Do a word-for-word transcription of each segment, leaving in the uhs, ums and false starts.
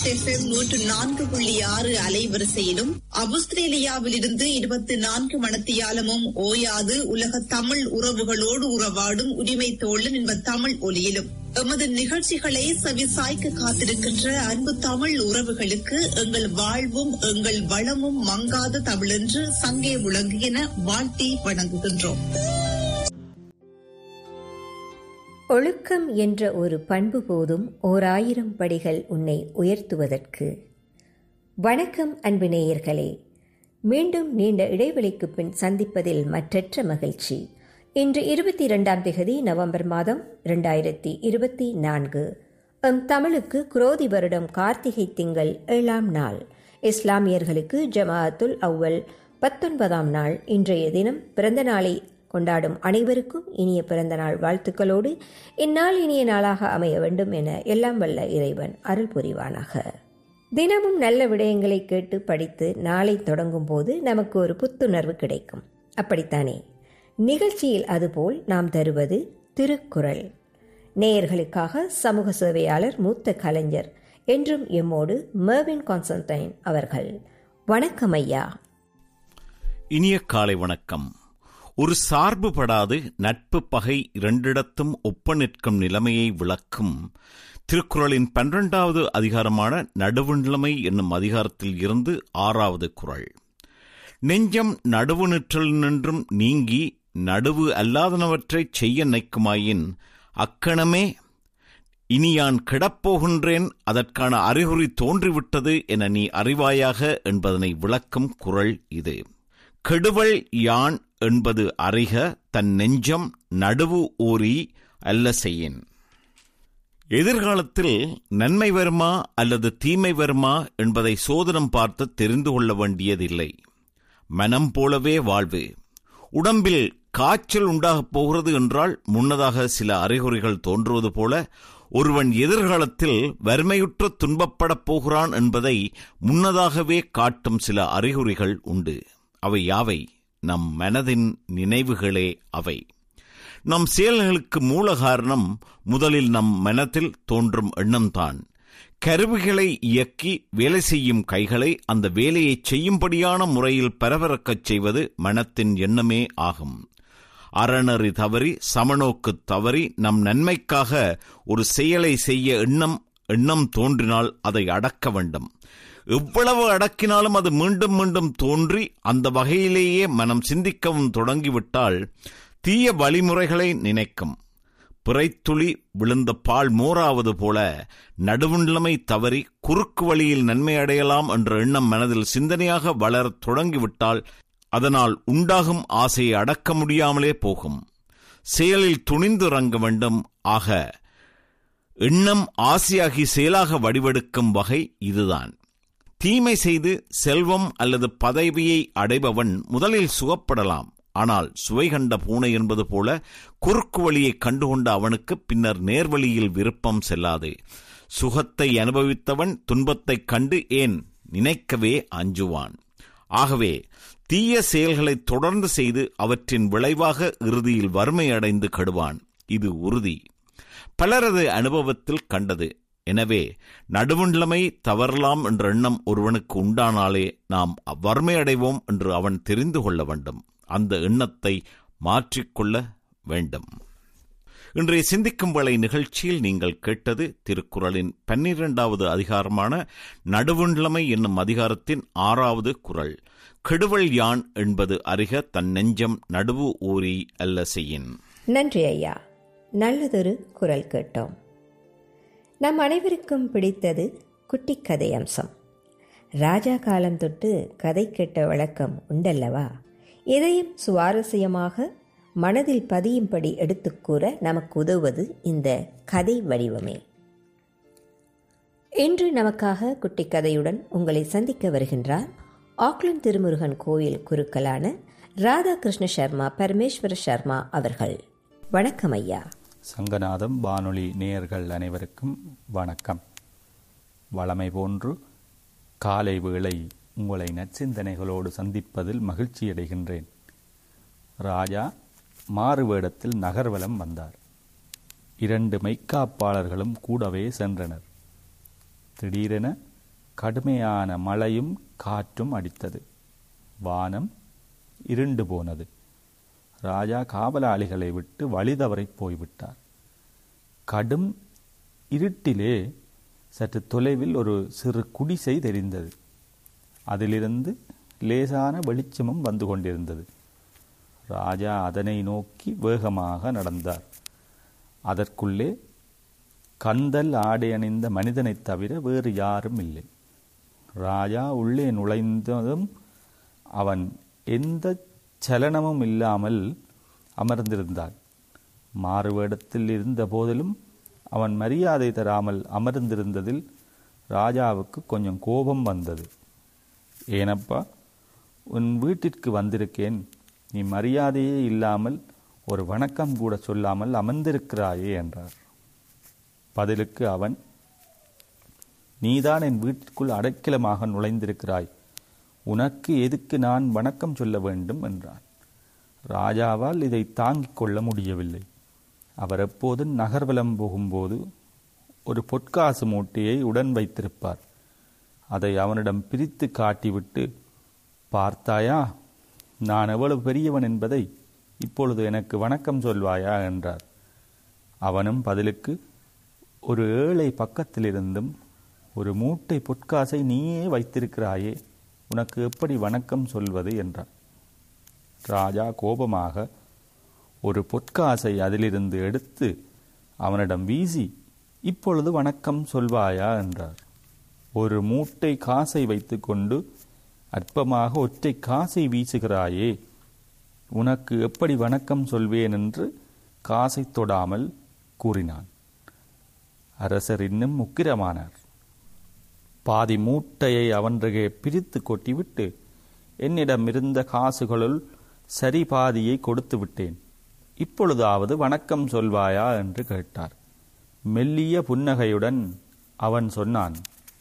East FM நூற்று நான்கு புள்ளி ஆறு அலைவரிசையிலும் ஆஸ்திரேலியாவிலிருந்து இருபத்தி நான்கு மணத்தியாலமும் ஓயாது உலக தமிழ் உறவுகளோடு உறவாடும் உரிமை தோழன் என்ப தமிழ் ஒலியிலும் எமது நிகழ்ச்சிகளை செவிசாய்க்க காத்திருக்கின்ற அன்பு தமிழ் உறவுகளுக்கு எங்கள் வாழ்வும் எங்கள் வளமும் மங்காத தமிழென்று சங்கே விளங்குகின வாழ்த்தி வணங்குகின்றோம். ஒழுக்கம் என்ற ஒரு பண்பு போதும் ஓர் ஆயிரம் படிகள் உன்னை உயர்த்துவதற்கு. வணக்கம் அன்பு நேயர்களே, மீண்டும் நீண்ட இடைவெளிக்கு பின் சந்திப்பதில் மற்றற்ற மகிழ்ச்சி. இன்று இருபத்தி இரண்டாம் திகதி நவம்பர் மாதம் இரண்டாயிரத்தி இருபத்தி நான்கு. எம் தமிழுக்கு குரோதி வருடம் கார்த்திகை திங்கள் ஏழாம் நாள், இஸ்லாமியர்களுக்கு ஜமாஅத்துல் அவ்வல் பத்தொன்பதாம் நாள். இன்றைய தினம் பிறந்த நாளை கொண்டாடும் அனைவருக்கும் இனிய பிறந்த நாள் வாழ்த்துக்களோடு இந்நாள் இனிய நாளாக அமைய வேண்டும் என எல்லாம் வல்ல இறைவன் அருள் புரிவானாக. தினமும் நல்ல விடயங்களை கேட்டு படித்து நாளை தொடங்கும் போது நமக்கு ஒரு புத்துணர்வு கிடைக்கும். அப்படித்தானே? நிகழ்ச்சியில் அதுபோல் நாம் தருவது திருக்குறள். நேயர்களுக்காக சமூக சேவையாளர் மூத்த கலைஞர் என்றும் எம்மோடு மெர்வின் கான்ஸ்டன்டைன் அவர்கள். வணக்கம் ஐயா. இனிய காலை வணக்கம். ஒரு சார்புபடாது நட்பு பகை இரண்டிடத்தும் ஒப்ப நிற்கும் நிலைமையை விளக்கும் திருக்குறளின் பன்னிரண்டாவது அதிகாரமான நடுவுநிலைமை என்னும் அதிகாரத்தில் இருந்து ஆறாவது குறள். நெஞ்சம் நடுவு நிற்றல் நின்றும் நீங்கி நடுவு அல்லாதனவற்றைச் செய்ய நினைக்குமாயின் அக்கணமே இனி யான் கிடப்போகின்றேன், அதற்கான அறிகுறி தோன்றிவிட்டது என நீ அறிவாயாக என்பதனை விளக்கும் குறள் இது. கெடுவல் யான் என்பது அறிக தன் நெஞ்சம் நடுவு ஓரி அல்ல செய்யின். எதிர்காலத்தில் நன்மை வருமா அல்லது தீமை வருமா என்பதை சோதனம் பார்த்து தெரிந்து கொள்ள வேண்டியதில்லை. மனம் போலவே வாழ்வு. உடம்பில் காய்ச்சல் உண்டாகப் போகிறது என்றால் முன்னதாக சில அறிகுறிகள் தோன்றுவது போல ஒருவன் எதிர்காலத்தில் வறுமையுற்று துன்பப்படப் போகிறான் என்பதை முன்னதாகவே காட்டும் சில அறிகுறிகள் உண்டு. அவை யாவை? நம் மனதின் நினைவுகளே அவை. நம் செயல்களுக்கு மூல காரணம் முதலில் நம் மனத்தில் தோன்றும் எண்ணம்தான். கருவிகளை இயக்கி வேலை செய்யும் கைகளை அந்த வேலையை செய்யும்படியான முறையில் பரபரக்கச் செய்வது மனத்தின் எண்ணமே ஆகும். அறநெறி தவறி சமநோக்கு தவறி நம் நன்மைக்காக ஒரு செயலை செய்ய எண்ணம் எண்ணம் தோன்றினால் அதை அடக்க வேண்டும். எவ்வளவு அடக்கினாலும் அது மீண்டும் மீண்டும் தோன்றி அந்த வகையிலேயே மனம் சிந்திக்கவும் தொடங்கிவிட்டால் தீய வழிமுறைகளை நினைக்கும். பிறைத்துளி விழுந்த பால் மோராவது போல நடுவுநிலைமை தவறி குறுக்கு வழியில் நன்மை அடையலாம் என்ற எண்ணம் மனதில் சிந்தனையாக வளரத் தொடங்கிவிட்டால் அதனால் உண்டாகும் ஆசையை அடக்க முடியாமலே போகும். செயலில் துணிந்து இறங்க வேண்டும். ஆக எண்ணம் ஆசையாகி செயலாக வடிவெடுக்கும் வகை இதுதான். தீமை செய்து செல்வம் அல்லது பதவியை அடைபவன் முதலில் சுகப்படலாம். ஆனால் சுவை கண்ட பூனை என்பது போல குறுக்கு வழியை கண்டுகொண்ட அவனுக்கு பின்னர் நேர்வழியில் விருப்பம் செல்லாது. சுகத்தை அனுபவித்தவன் துன்பத்தைக் கண்டு ஏன் நினைக்கவே அஞ்சுவான். ஆகவே தீய செயல்களை தொடர்ந்து செய்து அவற்றின் விளைவாக இறுதியில் வறுமை அடைந்து கெடுவான். இது உறுதி, பலரது அனுபவத்தில் கண்டது. எனவே நடுவுநிலைமை தவறலாம் என்ற எண்ணம் ஒருவனுக்கு உண்டானாலே நாம் வறுமை அடைவோம் என்று அவன் தெரிந்து கொள்ள வேண்டும். அந்த எண்ணத்தை மாற்றிக்கொள்ள வேண்டும். இன்றைய சிந்திக்கும் வேளை நிகழ்ச்சியில் நீங்கள் கேட்டது திருக்குறளின் பன்னிரண்டாவது அதிகாரமான நடுவுநிலைமை என்னும் அதிகாரத்தின் ஆறாவது குறள். கெடுவல் யான் என்பது அறிக தன் நெஞ்சம் நடுவு ஊரி அல்ல செய்யின். நன்றி ஐயா. நல்லதொரு குறள் கேட்டோம். நம் அனைவருக்கும் பிடித்தது குட்டி கதை அம்சம். ராஜா காலம் தொட்டு கதை கேட்ட வழக்கம் உண்டல்லவா? எதையும் சுவாரஸ்யமாக மனதில் பதியும்படி எடுத்துக்கூற நமக்கு உதவுவது இந்த கதை வடிவமே. இன்று நமக்காக குட்டி கதையுடன் உங்களை சந்திக்க வருகின்றார் ஆக்லண்ட் திருமுருகன் கோயில் குருக்களான ராதாகிருஷ்ண சர்மா பரமேஸ்வர சர்மா அவர்கள். வணக்கம் ஐயா. சங்கநாதம் வானொலி நேயர்கள் அனைவருக்கும் வணக்கம். வளமை போன்று காலை வேளை உங்களை நற்சிந்தனைகளோடு சந்திப்பதில் மகிழ்ச்சியடைகின்றேன். ராஜா மாறு வேடத்தில் நகர்வலம் வந்தார். இரண்டு மெய்க்காப்பாளர்களும் கூடவே சென்றனர். திடீரென கடுமையான மழையும் காற்றும் அடித்தது. வானம் இருண்டு போனது. ராஜா காவலாளிகளை விட்டு வழிதவறி போய்விட்டார். கடும் இருட்டிலே சற்று தொலைவில் ஒரு சிறு குடிசை தெரிந்தது. அதிலிருந்து லேசான வெளிச்சமும் வந்து கொண்டிருந்தது. ராஜா அதனை நோக்கி வேகமாக நடந்தார். அதற்குள்ளே கந்தல் ஆடை அணிந்த மனிதனைத் தவிர வேறு யாரும் இல்லை. ராஜா உள்ளே நுழைந்ததும் அவன் எந்த சலனமும் இல்லாமல் அமர்ந்திருந்தான். மாறுவேடத்தில் இருந்த போதிலும் அவன் மரியாதை தராமல் அமர்ந்திருந்ததில் ராஜாவுக்கு கொஞ்சம் கோபம் வந்தது. ஏனப்பா, உன் வீட்டிற்கு வந்திருக்கேன், நீ மரியாதையே இல்லாமல் ஒரு வணக்கம் கூட சொல்லாமல் அமர்ந்திருக்கிறாயே என்றார். பதிலுக்கு அவன், நீதான் என் வீட்டிற்குள் அடைக்கலமாக நுழைந்திருக்கிறாய், உனக்கு எதுக்கு நான் வணக்கம் சொல்ல வேண்டும் என்றான். ராஜாவால் இதை தாங்கிக் கொள்ள முடியவில்லை. அவர் எப்போதும் நகர்வலம் போகும்போது ஒரு பொற்காசு மூட்டையை உடன் வைத்திருப்பார். அதை அவனிடம் பிரித்து காட்டிவிட்டு, பார்த்தாயா, நான் எவ்வளவு பெரியவன் என்பதை, இப்பொழுது எனக்கு வணக்கம் சொல்வாயா என்றார். அவனும் பதிலுக்கு, ஒரு ஏழை பக்கத்திலிருந்தும் ஒரு மூட்டை பொற்காசை நீயே வைத்திருக்கிறாயே, உனக்கு எப்படி வணக்கம் சொல்வது என்றார். ராஜா கோபமாக ஒரு பொற்காசை அதிலிருந்து எடுத்து அவனிடம் வீசி, இப்பொழுது வணக்கம் சொல்வாயா என்றார். ஒரு மூட்டை காசை வைத்து கொண்டு அற்பமாக ஒற்றை காசை வீசுகிறாயே, உனக்கு எப்படி வணக்கம் சொல்வேன் என்று காசை தொடாமல் கூறினான். அரசர் இன்னும் உக்கிரமானார். பாதி மூட்டையை அவன்றே பிரித்து கொட்டிவிட்டு, என்னிடம் இருந்த காசுகளுள் சரி பாதியை கொடுத்து விட்டேன், இப்பொழுதாவது வணக்கம் சொல்வாயா என்று கேட்டார். மெல்லிய புன்னகையுடன் அவன் சொன்னான்,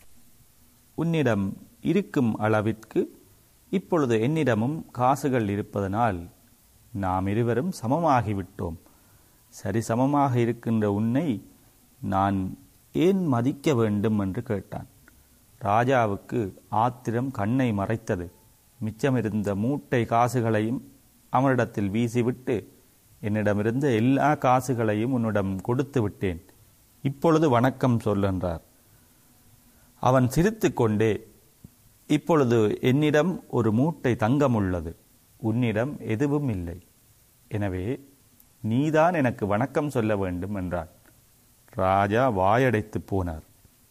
உன்னிடம் இருக்கும் அளவிற்கு இப்பொழுது என்னிடமும் காசுகள் இருப்பதனால் நாம் இருவரும் சமமாகிவிட்டோம். சரி சமமாக இருக்கின்ற உன்னை நான் ஏன் மதிக்க வேண்டும் என்று கேட்டான். ராஜாவுக்கு ஆத்திரம் கண்ணை மறைத்தது. மிச்சமிருந்த மூட்டை காசுகளையும் அவனிடத்தில் வீசிவிட்டு, என்னிடமிருந்த எல்லா காசுகளையும் உன்னிடம் கொடுத்து விட்டேன், இப்பொழுது வணக்கம் சொல் என்றார். அவன் சிரித்து கொண்டே, இப்பொழுது என்னிடம் ஒரு மூட்டை தங்கம் உள்ளது, உன்னிடம் எதுவும் இல்லை, எனவே நீதான் எனக்கு வணக்கம் சொல்ல வேண்டும் என்றான். ராஜா வாயடைத்து போனார்.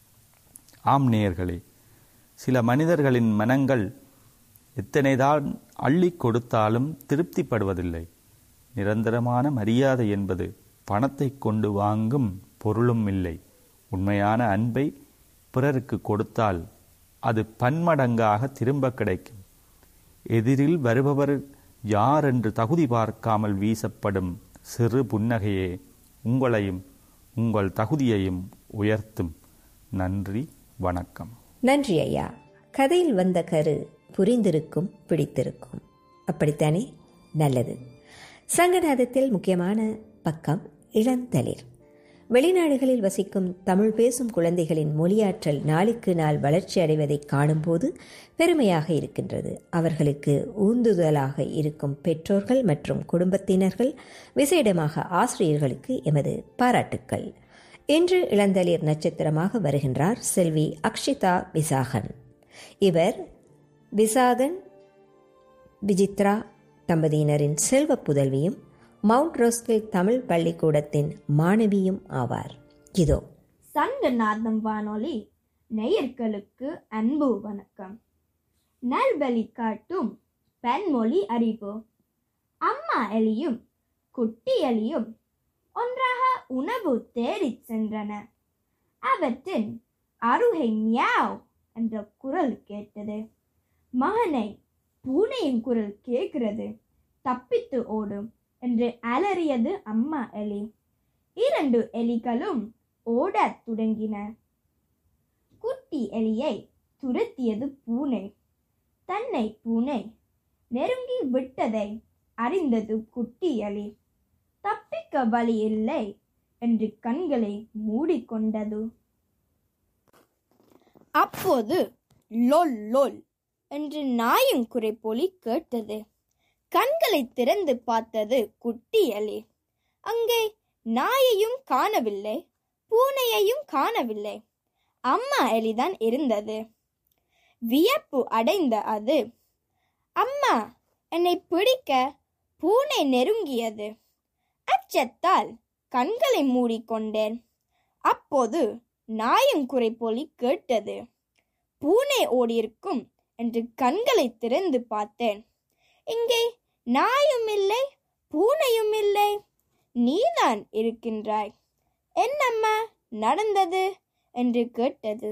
ஆம் நேயர்களே, சில மனிதர்களின் மனங்கள் எத்தனைதான் அள்ளி கொடுத்தாலும் திருப்திப்படுவதில்லை. நிரந்தரமான மரியாதை என்பது பணத்தை கொண்டு வாங்கும் பொருளும் இல்லை. உண்மையான அன்பை பிறருக்கு கொடுத்தால் அது பன்மடங்காக திரும்ப கிடைக்கும். எதிரில் வருபவர் யார் என்று தகுதி பார்க்காமல் வீசப்படும் சிறு புன்னகையே உங்களையும் உங்கள் தகுதியையும் உயர்த்தும். நன்றி, வணக்கம். நன்றி ஐயா. கதையில் வந்த கரு புரிந்திருக்கும், பிடித்திருக்கும். அப்படித்தானே? நல்லது. சங்கநாதத்தில் முக்கியமான பக்கம் இளந்தளிர். வெளிநாடுகளில் வசிக்கும் தமிழ் பேசும் குழந்தைகளின் மொழியாற்றல் நாளுக்கு நாள் வளர்ச்சி அடைவதை காணும்போது பெருமையாக இருக்கின்றது. அவர்களுக்கு ஊந்துதலாக இருக்கும் பெற்றோர்கள் மற்றும் குடும்பத்தினர்கள், விசேடமாக ஆசிரியர்களுக்கு எமது பாராட்டுக்கள். இன்று இளந்தளிர் நட்சத்திரமாக வருகின்றார் செல்வி அக்ஷிதா விசாகன். இவர் விசாகன் விஜித்ரா தம்பதியினரின் செல்வ புதல்வியும் மவுண்ட் ரோஸ்கில் தமிழ் பள்ளிக்கூடத்தின் மாணவியும் ஆவார். இதோ சங்கநாதம் வானொலி நேயர்களுக்கு அன்பு வணக்கம். நல்வழி காட்டும் பெண்மொழி அறிவு. அம்மா எலியும் குட்டி எலியும் ஒன்றாக உணவு தேடிச் சென்றன. அவற்றின் அருகே மியாவ் என்ற குரல் கேட்டது. மகனை, பூனையின் குரல் கேட்கிறது, தப்பித்து ஓடும் என்று அலறியது அம்மா எலி. இரண்டு எலிகளும் ஓடத் தொடங்கின. குட்டி எலியை துரத்தியது பூனை. தன்னை பூனை நெருங்கி விட்டதை அறிந்தது குட்டி எலி. தப்பிக்க வழி இல்லை என்று கண்களை மூடிக்கொண்டது. அப்போது லொல் லொல் என்று நாயும் குரைப்பொலி கேட்டது. கண்களை திறந்து பார்த்தது குட்டி எலி. அங்கே நாயையும் காணவில்லை, பூனையையும் காணவில்லை. அம்மா எலிதான் இருந்தது. வியப்பு அடைந்த அது, அம்மா, என்னை பிடிக்க பூனை நெருங்கியது. அச்சத்தால் கண்களை மூடிக்கொண்டேன். அப்போது நாயும் குரைப்பொலி கேட்டது. பூனை ஓடியிருக்கும் என்று கண்களை திறந்து பார்த்தேன். இங்கே நாயும் இல்லை, பூனையும் இல்லை, நீதான் இருக்கின்றாய். என்னம்மா நடந்தது என்று கேட்டது.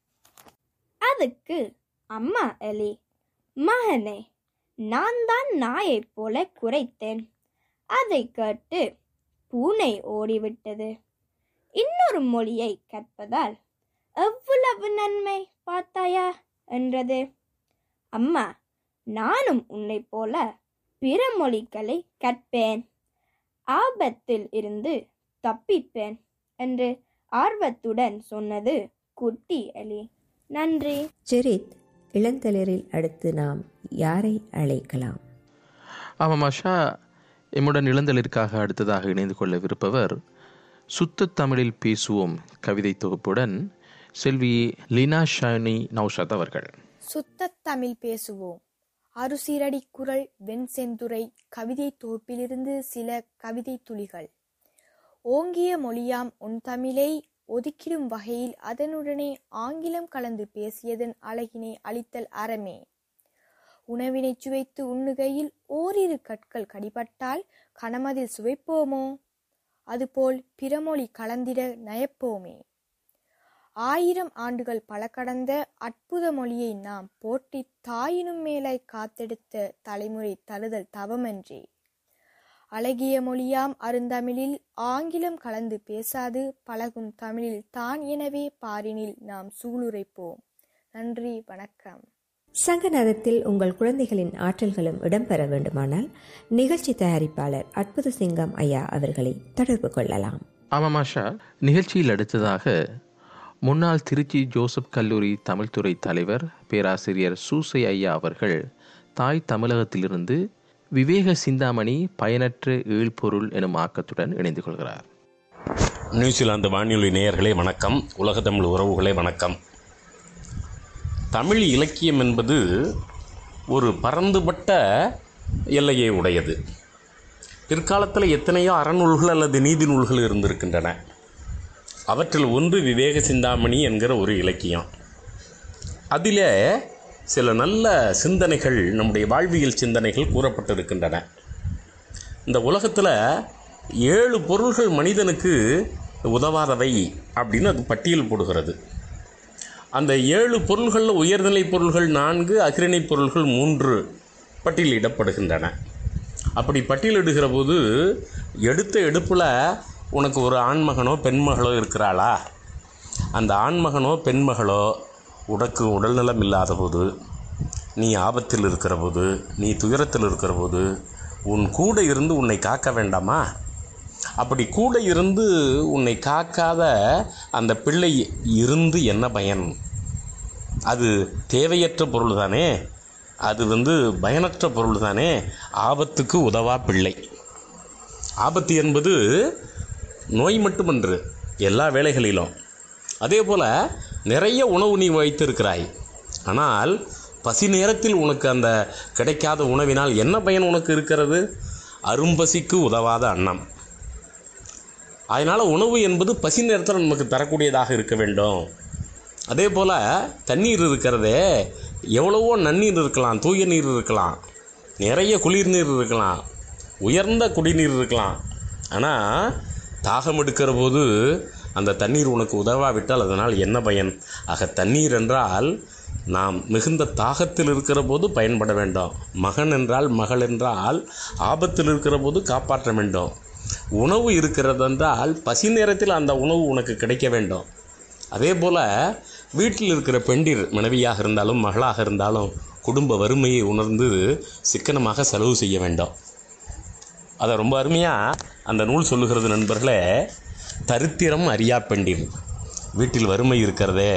அதுக்கு அம்மா எலி, மகனே, நான் தான் நாயைப் போல குரைத்தேன். அதை கேட்டு பூனை ஓடிவிட்டது. இன்னொரு மொழியை கற்பதால் எவ்வளவு நன்மை பார்த்தாயா என்றது. அம்மா, நானும் உன்னை போல பிற மொழிகளை கற்பேன், ஆபத்தில் இருந்து தப்பிப்பேன் என்று ஆர்வத்துடன் சொன்னது குட்டி எலி. நன்றி. ஜெரித், இளந்தளிரில் அடுத்து நாம் யாரை அழைக்கலாம்? ஆமாம் ஆஷா, எம்முடன் இளந்தளிருக்காக அடுத்ததாக இணைந்து கொள்ளவிருப்பவர் சுத்த தமிழில் பேசுவோம் கவிதை தொகுப்புடன் செல்வி லீனா ஷானி நௌஷாத் அவர்கள். சுத்த தமிழ் பேசுவோம் அறுசீரடி குரல் வெண் செந்துரை கவிதை தொகுப்பிலிருந்து சில கவிதை துளிகள். ஓங்கிய மொழியாம் உன் தமிழை ஒதுக்கிடும் வகையில் அதனுடனே ஆங்கிலம் கலந்து பேசியதன் அழகினை அளித்தல் அறமே. உணவினை சுவைத்து உண்ணுகையில் ஓரிரு கற்கள் கடிபட்டால் கணமதில் சுவைப்போமோ? அதுபோல் பிறமொழி கலந்திட நயப்போமே. ஆயிரம் ஆண்டுகள் பல கடந்த அற்புத மொழியை நாம் போற்றி தாயினும் மேலாய் காத்தெடுத்த தலைமுறை தருதல் தவமன்றே. அழகிய மொழியாம் அருந்தமிழில் ஆங்கிலம் கலந்து பேசாது பழகும் தமிழில் தான் எனவே பாரினில் நாம் சூளுரைப்போம். நன்றி, வணக்கம். சங்கநாதத்தில் உங்கள் குழந்தைகளின் ஆற்றல்களும் இடம்பெற வேண்டுமானால் நிகழ்ச்சி தயாரிப்பாளர் அற்புத சிங்கம் ஐயா அவர்களை தொடர்பு கொள்ளலாம். ஆமாம் ஆஷா, நிகழ்ச்சியில் அடுத்ததாக முன்னாள் திருச்சி ஜோசப் கல்லூரி தமிழ்துறை தலைவர் பேராசிரியர் சூசை ஐயா அவர்கள் தாய் தமிழகத்திலிருந்து விவேக சிந்தாமணி பயனற்ற ஏழ்பொருள் எனும் ஆக்கத்துடன் இணைந்து கொள்கிறார். நியூசிலாந்து வானொலி நேயர்களே வணக்கம். உலக தமிழ் உறவுகளே வணக்கம். தமிழ் இலக்கியம் என்பது ஒரு பரந்துபட்ட எல்லையை உடையது. பிற்காலத்தில் எத்தனையோ அறநூல்கள் அல்லது நீதி நூல்கள் இருந்திருக்கின்றன. அவற்றில் ஒன்று விவேக சிந்தாமணி என்கிற ஒரு இலக்கியம். அதிலே சில நல்ல சிந்தனைகள், நம்முடைய வாழ்வியல் சிந்தனைகள் கூறப்பட்டிருக்கின்றன. இந்த உலகத்தில் ஏழு பொருள்கள் மனிதனுக்கு உதவாதவை அப்படின்னு அது பட்டியல் போடுகிறது. அந்த ஏழு பொருள்களில் உயர்நிலை பொருள்கள் நான்கு, அகிரிணை பொருள்கள் மூன்று பட்டியலிடப்படுகின்றன. அப்படி பட்டியலிடுகிற போது எடுத்த எடுப்பில் உனக்கு ஒரு ஆண்மகனோ பெண்மகளோ இருக்கிறாளா? அந்த ஆண்மகனோ பெண்மகளோ உனக்கு உடல்நலம் இல்லாத போது, நீ ஆபத்தில் இருக்கிற போது, நீ துயரத்தில் இருக்கிற போது உன் கூட இருந்து உன்னை காக்க வேண்டாமா? அப்படி கூட இருந்து உன்னை காக்காத அந்த பிள்ளை இருந்து என்ன பயன்? அது தேவையற்ற பொருள் தானே, அது வந்து பயனற்ற பொருள் தானே. ஆபத்துக்கு உதவா பிள்ளை. ஆபத்து என்பது நோய் மட்டுமன்று, எல்லா வேளைகளிலும். அதே போல் நிறைய உணவு நீ வைத்திருக்கிறாய், ஆனால் பசி நேரத்தில் உனக்கு அந்த கிடைக்காத உணவினால் என்ன பயன் உனக்கு இருக்கிறது? அரும்பசிக்கு உதவாத அன்னம். அதனால் உணவு என்பது பசி நேரத்தில் நமக்கு தரக்கூடியதாக இருக்க வேண்டும். அதே போல் தண்ணீர் இருக்கிறதே, எவ்வளவோ நன்னீர் இருக்கலாம், தூய நீர் இருக்கலாம், நிறைய குளிர் நீர் இருக்கலாம், உயர்ந்த குடிநீர் இருக்கலாம். ஆனால் தாகம் எடுக்கிற போது அந்த தண்ணீர் உனக்கு உதவாவிட்டால் அதனால் என்ன பயன்? ஆக தண்ணீர் என்றால் நாம் மிகுந்த தாகத்தில் இருக்கிற போது பயன்பட வேண்டும். மகன் என்றால் மகள் என்றால் ஆபத்தில் இருக்கிற போது காப்பாற்ற வேண்டும். உணவு இருக்கிறது என்றால் பசி நேரத்தில் அந்த உணவு உனக்கு கிடைக்க வேண்டும். அதே போல் வீட்டில் இருக்கிற பெண்டிர் மனைவியாக இருந்தாலும் மகளாக இருந்தாலும் குடும்ப வறுமையை உணர்ந்து சிக்கனமாக செலவு செய்ய வேண்டும். அதை ரொம்ப அருமையாக அந்த நூல் சொல்லுகிறது நண்பர்களே. தரித்திரம் அறியா பெண்டிர். வீட்டில் வறுமை இருக்கிறதே,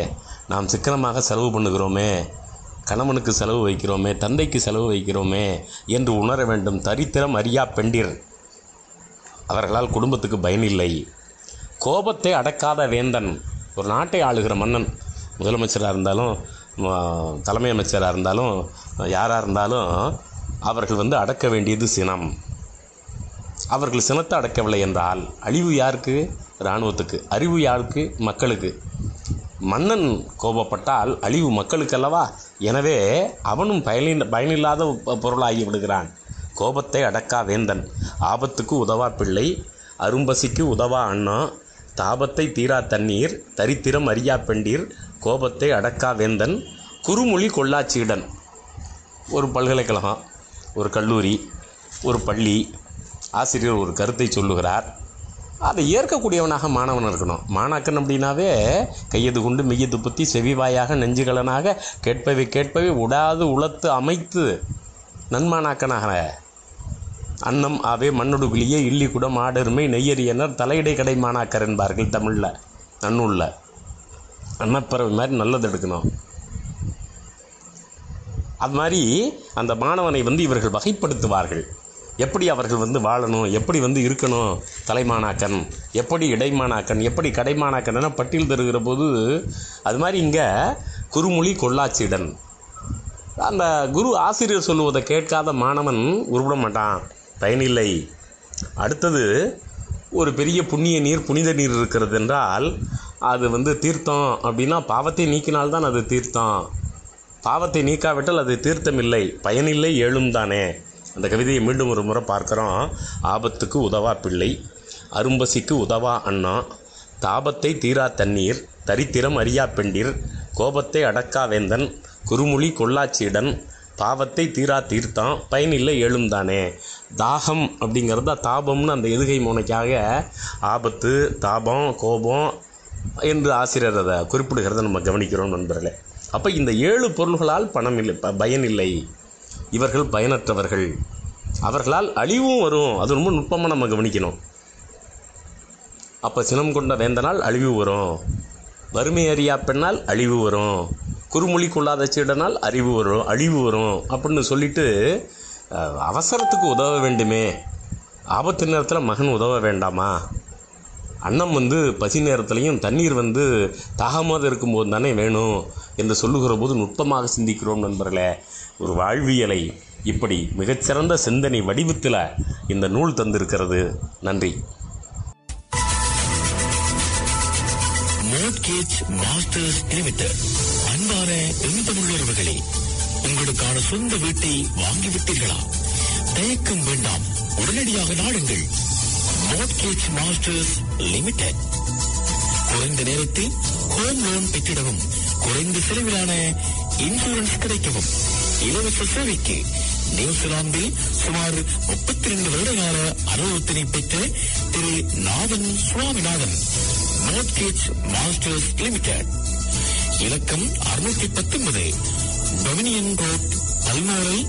நாம் சிக்கனமாக செலவு பண்ணுகிறோமே, கணவனுக்கு செலவு வைக்கிறோமே, தந்தைக்கு செலவு வைக்கிறோமே என்று உணர வேண்டும். தரித்திரம் அறியா பெண்டிர், அவர்களால் குடும்பத்துக்கு பயனில்லை. கோபத்தை அடக்காத வேந்தன், ஒரு நாட்டை ஆளுகிற மன்னன், முதலமைச்சராக இருந்தாலும் தலைமை அமைச்சராக இருந்தாலும் யாராக இருந்தாலும் அவர்கள் வந்து அடக்க வேண்டியது சினம். அவர்கள் சினத்தை அடக்கவில்லை என்றால் அழிவு யாருக்கு? இராணுவத்துக்கு. அறிவு யாருக்கு? மக்களுக்கு. மன்னன் கோபப்பட்டால் அழிவு மக்களுக்கு அல்லவா? எனவே அவனும் பயனில் பயனில்லாத பொருளாகி விடுகிறான். கோபத்தை அடக்கா வேந்தன், ஆபத்துக்கு உதவா பிள்ளை, அரும்பசிக்கு உதவா அண்ணா, தாபத்தை தீரா தண்ணீர், தரித்திரம் அறியா பெண்டீர், கோபத்தை அடக்கா வேந்தன், குறுமொழி கொள்ளாச்சீடன். ஒரு பல்கலைக்கழகம், ஒரு கல்லூரி, ஒரு பள்ளி, ஆசிரியர் ஒரு கருத்தை சொல்லுகிறார், அதை ஏற்கக்கூடியவனாக மாணவன் இருக்கணும். மாணாக்கன் அப்படின்னாவே கையது கொண்டு மெய்யது புத்தி செவிவாயாக நெஞ்சுகளனாக கேட்பவை கேட்பவை உடாது உளத்து அமைத்து நன்மானாக்கனாக அன்னம் ஆவே மண்ணொடுகுலியே இல்லி குடம் ஆடருமை நெய்யரியனர் தலையிடை கடை மாணாக்கர் என்பார்கள் தமிழில். நன்னூல்ல அன்னப்பறவை மாதிரி நல்லது எடுக்கணும். அது மாதிரி அந்த மாணவனை வந்து இவர்கள் வகைப்படுத்துவார்கள். எப்படி அவர்கள் வந்து வாழணும், எப்படி வந்து இருக்கணும், தலைமானாக்கன் எப்படி, இடைமானாக்கன் எப்படி, கடைமானாக்கன் என பட்டியல் தருகிற போது அது மாதிரி இங்கே குறுமொழி கொள்ளாச்சிடன். அந்த குரு ஆசிரியர் சொல்லுவதை கேட்காத மாணவன் உருவிட மாட்டான், பயனில்லை. அடுத்தது, ஒரு பெரிய புண்ணிய நீர் புனித நீர் இருக்கிறது என்றால் அது வந்து தீர்த்தம் அப்படின்னா பாவத்தை நீக்கினால்தான் அது தீர்த்தம். பாவத்தை நீக்காவிட்டால் அது தீர்த்தம் இல்லை, பயனில்லை, ஏழும் தானே. அந்த கவிதையை மீண்டும் ஒரு முறை பார்க்குறோம். ஆபத்துக்கு உதவா பிள்ளை, அரும்பசிக்கு உதவா அண்ணா, தாபத்தை தீரா தண்ணீர், தரித்திரம் அறியா பெண்டிர், கோபத்தை அடக்கா வேந்தன், குறுமொழி கொள்ளாச்சீடன், பாவத்தை தீரா தீர்த்தம், பயனில்லை, ஏழும் தானே. தாகம் அப்படிங்கிறது தாபம்னு அந்த எதுகை மோனைக்காக ஆபத்து, தாபம், கோபம் என்று ஆசிரியர் அதை குறிப்பிடுகிறத நம்ம கவனிக்கிறோம் நண்பர்களே. அப்போ இந்த ஏழு பொருள்களால் பணம் இல்லை, பயன் இல்லை. இவர்கள் பயனற்றவர்கள், அவர்களால் அழிவும் வரும். அது ரொம்ப நுட்பமாக நம்ம கவனிக்கணும். அப்போ சினம் கொண்ட வேந்தனால் அழிவு வரும், வறுமை அறியா பெண்ணால் அழிவு வரும், குறுமொழி கொள்ளாத சீடனால் அறிவு வரும், அழிவு வரும் அப்படின்னு சொல்லிட்டு அவசரத்துக்கு உதவ வேண்டுமே, ஆபத்து நேரத்தில் மகன் உதவ வேண்டாமா? அன்னம் வந்து பசி நேரத்துலையும் தண்ணீர் வந்து தாகமாக இருக்கும்போது தானே வேணும் என்று சொல்லுகிற போது நுட்பமாக சிந்திக்கிறோம் நண்பர்களே. ஒரு வாழ்வியலை இப்படி மிகச்சிறந்த சிந்தனை வடிவத்தில் இந்த நூல் தந்திருக்கிறது. நன்றி. Mortgage masters limited. அன்பான எந்தமிழர்களே, உங்களுக்கான சொந்த வீட்டை வாங்கிவிட்டீர்களா? தயக்கம் வேண்டாம், உடனடியாக நாடுங்கள். Mortgage masters limited. குறைந்த நேரத்தில் ஹோம் லோன் பெற்றிடவும், குறைந்த செலவிலான இன்சூரன்ஸ் கிடைக்கவும், இலவச சேவைக்கு நியூசிலாந்தில் சுமார் முப்பத்தி இரண்டு வருடகால அனுபவத்தினை பெற்ற திரு Nathan Swaminathan. Mortgage masters limited. இலக்கம் அறுநூற்றி பத்தொன்பது Dominion road, Balmoral,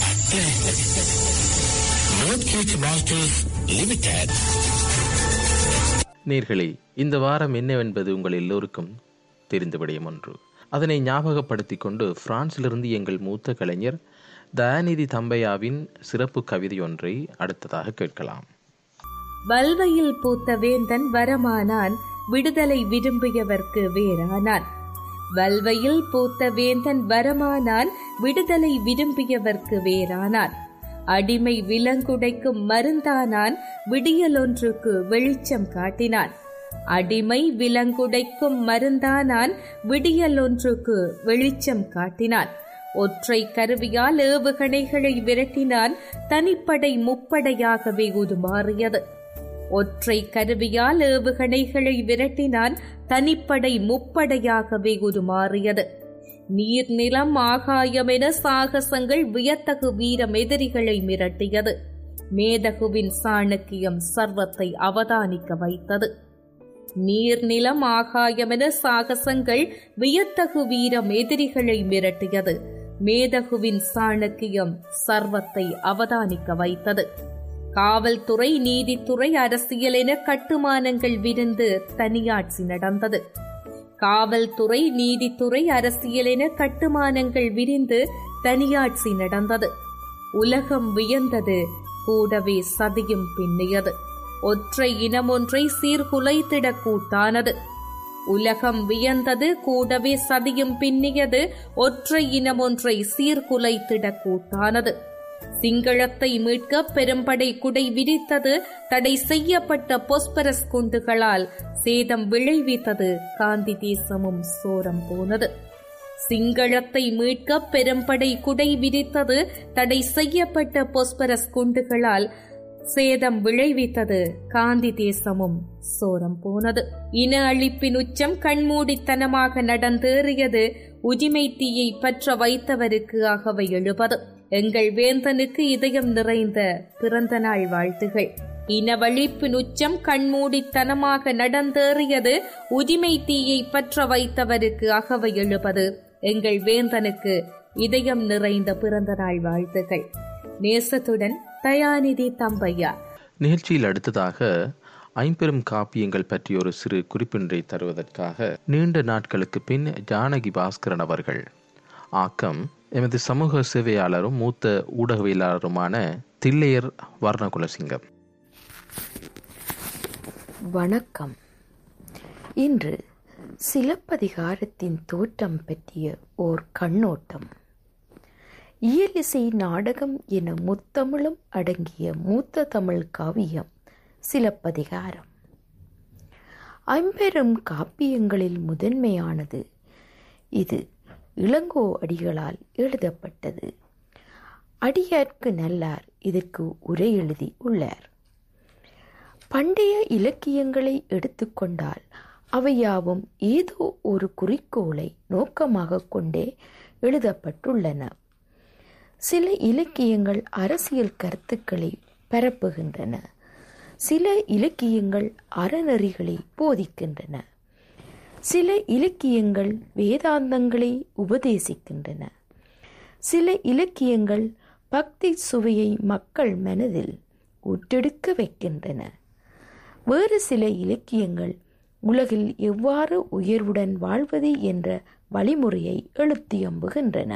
mortgage masters limited. நேர்களே, இந்த வாரம் என்னவென்பது உங்கள் எல்லோருக்கும் தெரிந்த விடயம் ஒன்று. அதனை ஞாபகப்படுத்திக் கொண்டு பிரான்சிலிருந்து எங்கள் மூத்த கலைஞர் தயாநிதி தம்பையாவின் சிறப்பு கவிதை ஒன்றை அடுத்ததாக கேட்கலாம். வல்வையில் பூத்த வேந்தன் வரமானான், விடுதலை விரும்பியவர்க்கு வேறானான். வல்வையில் பூத்த வேந்தன் வரமானான், விடுதலை விரும்பியவர்க்கு வேறானான். அடிமை விலங்குடைக்கும் மருந்தானான், விடியலொன்றுக்கு வெளிச்சம் காட்டினான். அடிமை விலங்குடைக்கும் மருந்தானான், விடியலொன்றுக்கு வெளிச்சம் காட்டினான். ஒற்றை கருவியால் ஏவுகணைகளை விரட்டினான், தனிப்படை முப்படையாகவே உருமாறியது. ஒற்றை கருவியால் ஏவுகணைகளை விரட்டினான், தனிப்படை முப்படையாகவே உருமாறியது. நீர் நிலம் ஆகாயம் என சாகசங்கள் வியத்தகு வீரம் எதிரிகளை மிரட்டியது. மேதகுவின் சாணக்கியம் சர்வத்தை அவதானிக்க வைத்தது. நீர் நிலம் ஆகாயம் என சாகசங்கள் வியத்தகு வீரம் எதிரிகளை மிரட்டியது. மேதகுவின் சாணக்கியம் சர்வத்தை அவதானிக்க வைத்தது. காவல்துறை, நீதித்துறை, அரசியல் என கட்டுமானங்கள் விரிந்து தனியாட்சி நடந்தது. காவல்துறை, நீதித்துறை, அரசியல் என கட்டுமானங்கள் விரிந்து தனியாட்சி நடந்தது. உலகம் வியந்தது, கூடவே சதியும் பின்னியது. ஒற்றை இனமொன்றை சீர்குலைத்திட கூட்டானது. உலகம் வியந்தது, கூடவே சதியும் பின்னியது. ஒற்றை இனமொன்றை சீர்குலைத்திட கூட்டானது. சிங்களத்தை மீட்க பெரும்படை குடை விரித்தது. தடை செய்யப்பட்ட பொஸ்பரஸ் குண்டுகளால் சேதம் விளைவித்தது. காந்தி தேசமும் சோரம் போனது. சிங்களத்தை மீட்க பெரும்படை குடை விரித்தது. தடை செய்யப்பட்ட பொஸ்பரஸ் குண்டுகளால் சேதம் விளைவித்தது. காந்தி தேசமும் சோரம் போனது. இன அழிப்பின் உச்சம் கண்மூடித்தனமாக நடந்தேறியது. உரிமை தீயை பற்ற வைத்தவருக்கு அகவை எழுபது. எங்கள் வேந்தனுக்கு இதயம் நிறைந்த பிறந்த நாள் வாழ்த்துகள். இனவழிப்பின் உச்சம் கண்மூடித்தனமாக நடந்தேறியது. உரிமை தீயை பற்ற வைத்தவருக்கு அகவை எழுபது. எங்கள் வேந்தனுக்கு இதயம் நிறைந்த பிறந்த நாள் வாழ்த்துகள். நேசத்துடன் தயாநிதி தம்பையா. நிகழ்ச்சியில் அடுத்ததாக ஐம்பெரும் காப்பியங்கள் பற்றி ஒரு சிறு குறிப்பின்றை தருவதற்காக நீண்ட நாட்களுக்கு பின் ஜானகி பாஸ்கரன் அவர்கள் ஆக்கம் எமது சமூக சேவையாளரும் மூத்த ஊடகவியலாளருமான தில்லையர் வர்ணகுலசிங்கம். வணக்கம். இன்று சிலப்பதிகாரத்தின் தோற்றம் பற்றிய ஓர் கண்ணோட்டம். இயலிசை, நாடகம் என முத்தமிழும் அடங்கிய மூத்த தமிழ் காவியம் சிலப்பதிகாரம். ஐம்பெரும் காப்பியங்களில் முதன்மையானது இது. இளங்கோ அடிகளால் எழுதப்பட்டது. அடியார்க்கு நல்லார் இதற்கு உரை எழுதி உள்ளார். பண்டைய இலக்கியங்களை எடுத்துக்கொண்டால் அவையாவும் ஏதோ ஒரு குறிக்கோளை நோக்கமாக கொண்டே எழுதப்பட்டுள்ளன. சில இலக்கியங்கள் அரசியல் கருத்துக்களை பரப்புகின்றன. சில இலக்கியங்கள் அறநெறிகளை போதிக்கின்றன. சில இலக்கியங்கள் வேதாந்தங்களை உபதேசிக்கின்றன. சில இலக்கியங்கள் பக்தி சுவையை மக்கள் மனதில் ஊற்றெடுக்க வைக்கின்றன. வேறு சில இலக்கியங்கள் உலகில் எவ்வாறு உயர்வுடன் வாழ்வது என்ற வழிமுறையை எழுத்தியம்புகின்றன.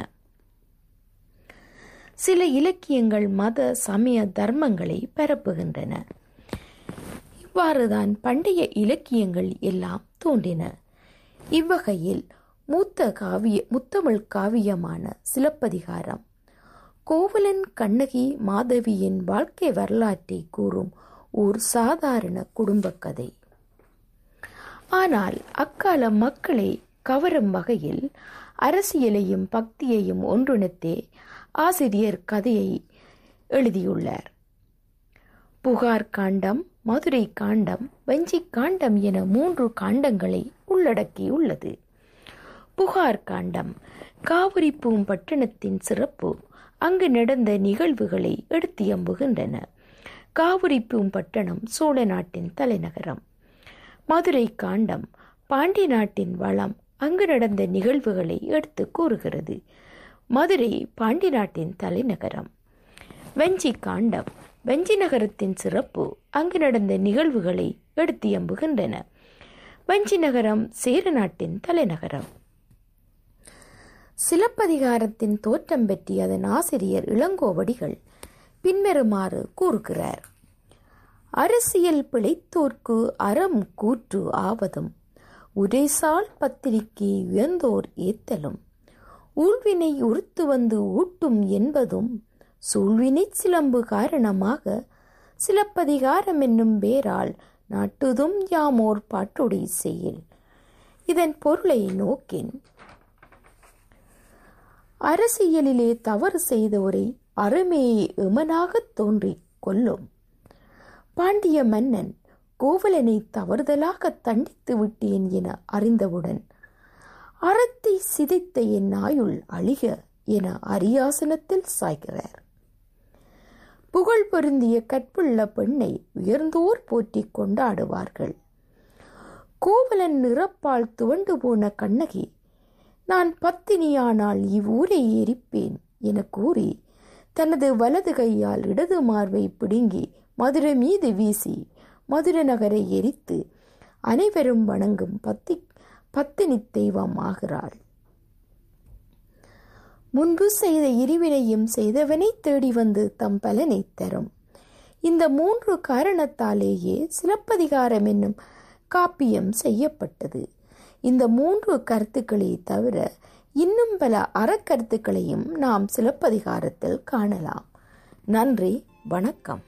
சில இலக்கியங்கள் மத சமய தர்மங்களை பரப்புகின்றன. இவ்வாறுதான் பண்டைய இலக்கியங்கள் எல்லாம் தோன்றின. இவ்வகையில் மூத்த காவிய முத்தமிழ் காவியமான சிலப்பதிகாரம் கோவலன் கண்ணகி மாதவியின் வாழ்க்கை வரலாற்றை கூறும் ஓர் சாதாரண குடும்ப கதை. ஆனால் அக்கால மக்களை கவரும் வகையில் அரசியலையும் பக்தியையும் ஒன்றிணைத்தே ஆசிரியர் கதையை எழுதியுள்ளார். புகார் காண்டம், மதுரை காண்டம், வஞ்சி காண்டம் என மூன்று காண்டங்களை உள்ளடக்கியுள்ளது. புகார் காண்டம் காவிரி பூம்பட்டினத்தின் சிறப்பு, அங்கு நடந்த நிகழ்வுகளை எடுத்தியம்புகின்றன. காவிரி பூம்பட்டினம் சோழ நாட்டின் தலைநகரம். மதுரை காண்டம் பாண்டி நாட்டின் வளம், அங்கு நடந்த நிகழ்வுகளை எடுத்து கூறுகிறது. மதுரை பாண்டி நாட்டின் தலைநகரம். வஞ்சி காண்டம் வஞ்சி நகரத்தின் சிறப்பு, அங்கு நடந்த நிகழ்வுகளை எடுத்தியம்புகின்றன. வஞ்சி நகரம் சேர நாட்டின் தலைநகரம். சிலப்பதிகாரத்தின் தோற்றம் பற்றி அதன் ஆசிரியர் இளங்கோவடிகள் பின்வருமாறு கூறுகிறார். அரசியல் பிழைத்தோர்க்கு அறம் கூற்று ஆவதும், உரைசால் பத்திரிகை உயர்ந்தோர் ஏத்தலும், ஊழ்வினை உறுத்து வந்து ஊட்டும் என்பதும், சூழ்வினை சிலம்பு காரணமாக சிலப்பதிகாரம் என்னும் பேரால் நாட்டுதும் யாமோர் பாட்டுடை செய்யில். இதன் பொருளை நோக்கின், அரசியலிலே தவறு செய்தோரை அருமையை எமனாகத் தோன்றிக் கொல்லும். பாண்டிய மன்னன் கோவலனை தவறுதலாக தண்டித்து விட்டேன் என அறிந்தவுடன், அறத்தை சிதைத்த என் ஆயுள் அழிக என அரியாசனத்தில் சாய்கிறார். புகழ் பொருந்திய கற்புள்ள பெண்ணை உயர்ந்தோர் போற்றி கொண்டாடுவார்கள். கோவலன் நிறப்பால் துவண்டு போன கண்ணகி, நான் பத்தினியானால் இவ்வூரை எரிப்பேன் என கூறி தனது வலது கையால் இடது மார்பை பிடுங்கி மதுரை மீது வீசி மதுரை நகரை எரித்து அனைவரும் வணங்கும் பத்தி பத்தினி தெய்வம் ஆகிறாள். முன்பு செய்த இருவினையும் செய்தவனை தேடி வந்து தம் பலனை தரும். இந்த மூன்று காரணத்தாலேயே சிலப்பதிகாரம் என்னும் காப்பியம் செய்யப்பட்டது. இந்த மூன்று கருத்துக்களை தவிர இன்னும் பல அறக்கருத்துக்களையும் நாம் சிலப்பதிகாரத்தில் காணலாம். நன்றி, வணக்கம்.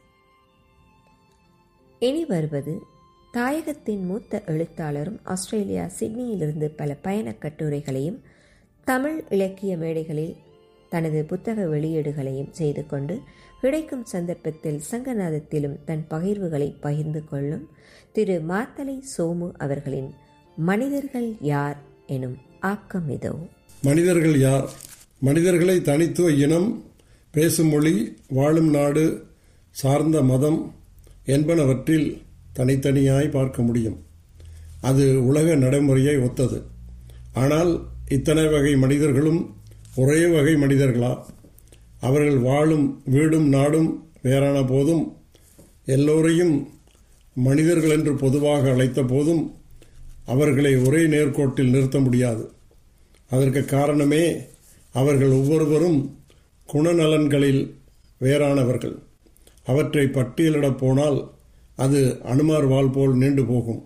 இனி வருவது தாயகத்தின் மூத்த எழுத்தாளரும் ஆஸ்திரேலியா சிட்னியிலிருந்து பல பயணக் கட்டுரைகளையும் தமிழ் இலக்கிய மேடைகளில் தனது புத்தக வெளியீடுகளையும் செய்து கொண்டு கிடைக்கும் சந்தர்ப்பத்தில் சங்கநாதத்திலும் தன் பகிர்வுகளை பகிர்ந்து கொள்ளும் திரு மாத்தலை சோமு அவர்களின் மனிதர்கள் யார் எனும் ஆக்கம் இதோ. மனிதர்கள் யார்? மனிதர்களை தனித்துவ இனம், பேசும் மொழி, வாழும் நாடு, சார்ந்த மதம் என்பனவற்றில் தனித்தனியாய் பார்க்க முடியும். அது உலக நடைமுறையை ஒத்தது. ஆனால் இத்தனை வகை மனிதர்களும் ஒரே வகை மனிதர்களா? அவர்கள் வாழும் வீடும் நாடும் வேறான போதும், எல்லோரையும் மனிதர்கள் என்று பொதுவாக அழைத்த போதும் அவர்களை ஒரே நேர்கோட்டில் நிறுத்த முடியாது. அதற்கு காரணமே அவர்கள் ஒவ்வொருவரும் குணநலன்களில் வேறானவர்கள். அவற்றை பட்டியலிடப் போனால் அது அனுமார் வாள் போல் நீண்டு போகும்.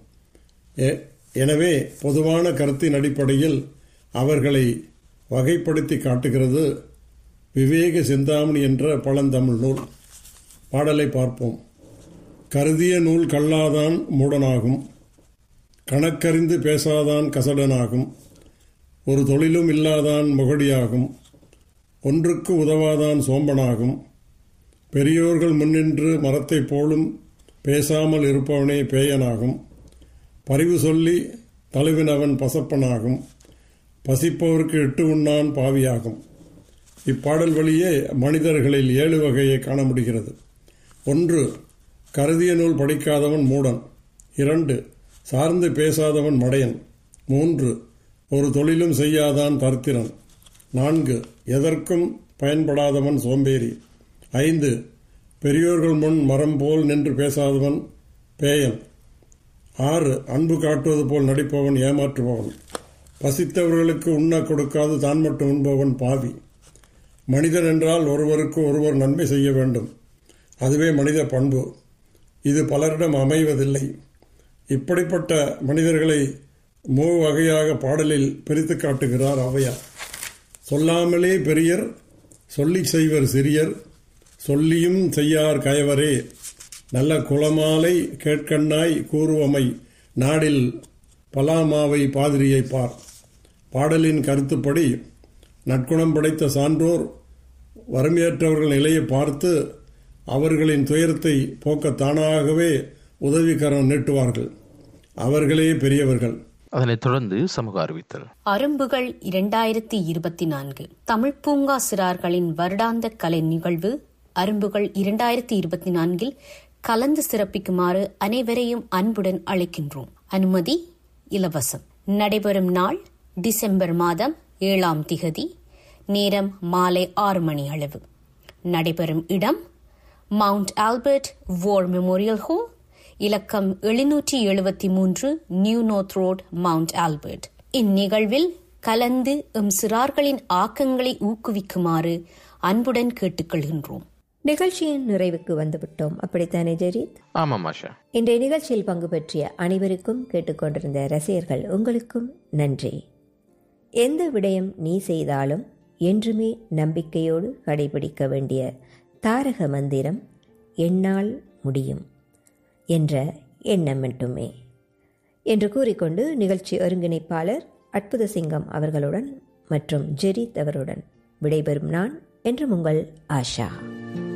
எனவே பொதுவான கருத்தின் அடிப்படையில் அவர்களை வகைப்படுத்தி காட்டுகிறது விவேக சிந்தாமணி என்ற பழந்தமிழ் நூல். பாடலை பார்ப்போம். கருதிய நூல் கல்லாதான் மூடனாகும், கணக்கறிந்து பேசாதான் கசடனாகும், ஒரு தொழிலும் இல்லாதான் முகடியாகும், ஒன்றுக்கு உதவாதான் சோம்பனாகும், பெரியோர்கள் முன்னின்று மரத்தைப் போலும் பேசாமல் இருப்பவனே பேயனாகும், பரிவு சொல்லி தழுவினவன் பசப்பனாகும், பசிப்பவருக்கு இட்டு உண்ணான் பாவியாகும். இப்பாடல் வழியே மனிதர்களில் ஏழு வகையை காண முடிகிறது. ஒன்று, கருதிய நூல் படிக்காதவன் மூடன். இரண்டு, சார்ந்து பேசாதவன் மடையன். மூன்று, ஒரு தொழிலும் செய்யாதான் தரித்திரன். நான்கு, எதற்கும் பயன்படாதவன் சோம்பேறி. ஐந்து, பெரியோர்கள் முன் மரம் போல் நின்று பேசாதவன் பேயன். ஆறு, அன்பு காட்டுவது போல் நடிப்பவன் ஏமாற்றுபவன். பசித்தவர்களுக்கு உண்ண கொடுக்காது தான் மட்டும் உண்பவன் பாவி. மனிதன் என்றால் ஒருவருக்கு ஒருவர் நன்மை செய்ய வேண்டும். அதுவே மனித பண்பு. இது பலரிடம் அமைவதில்லை. இப்படிப்பட்ட மனிதர்களை மூ வகையாக பாடலில் பிரித்து காட்டுகிறார் ஔவையார். சொல்லாமலே பெரியர், சொல்லி செய்வர் சிறியர், சொல்லியும் செய்யார் கயவரே, நல்ல குளமாலை கேட்கண்ணாய் கூறுவமை நாடில் பலாமாவை பாதிரியை பார். பாடலின் கருத்துப்படி நற்குணம் படைத்த சான்றோர் வறுமையற்றவர்கள் நிலையை பார்த்து அவர்களின் துயரத்தை போக்க தானாகவே உதவிக்கரம் நீட்டுவார்கள். அவர்களே பெரியவர்கள். அதனைத் தொடர்ந்து சமூக அறிவித்தல். அரும்புகள் இரண்டாயிரத்தி இருபத்தி நான்கு தமிழ் பூங்கா சிறார்களின் வருடாந்த கலை நிகழ்வு அரும்புகள் இரண்டாயிரத்தி இருபத்தி நான்கில் கலந்து சிறப்பிக்குமாறு அனைவரையும் அன்புடன் அழைக்கின்றோம். அனுமதி இலவசம். நடைபெறும் நாள் டிசம்பர் மாதம் ஏழாம் திகதி. நேரம் மாலை ஆறு மணி அளவு. நடைபெறும் இடம் Mount Albert war memorial hall, இலக்கம் எழுநூற்றி எழுபத்தி மூன்று new north road, Mount Albert. இந்நிகழ்வில் கலந்து எம் சிறார்களின் ஆக்கங்களை ஊக்குவிக்குமாறு அன்புடன் கேட்டுக்கொள்கின்றோம். நிகழ்ச்சியின் நிறைவுக்கு வந்துவிட்டோம். அப்படித்தானே ஜெரித்? ஆமாம் ஆஷா. இன்றைய நிகழ்ச்சியில் பங்கு பற்றிய அனைவருக்கும், கேட்டுக்கொண்டிருந்த ரசிகர்கள் உங்களுக்கும் நன்றி. எந்த விடயம் நீ செய்தாலும் என்றுமே நம்பிக்கையோடு கடைபிடிக்க வேண்டிய தாரக மந்திரம் என்னால் முடியும் என்ற எண்ணம் மட்டுமே என்று கூறிக்கொண்டு நிகழ்ச்சி ஒருங்கிணைப்பாளர் அற்புத சிங்கம் அவர்களுடன் மற்றும் ஜெரித் அவருடன் விடைபெறும் நான் என்றும் உங்கள் ஆஷா.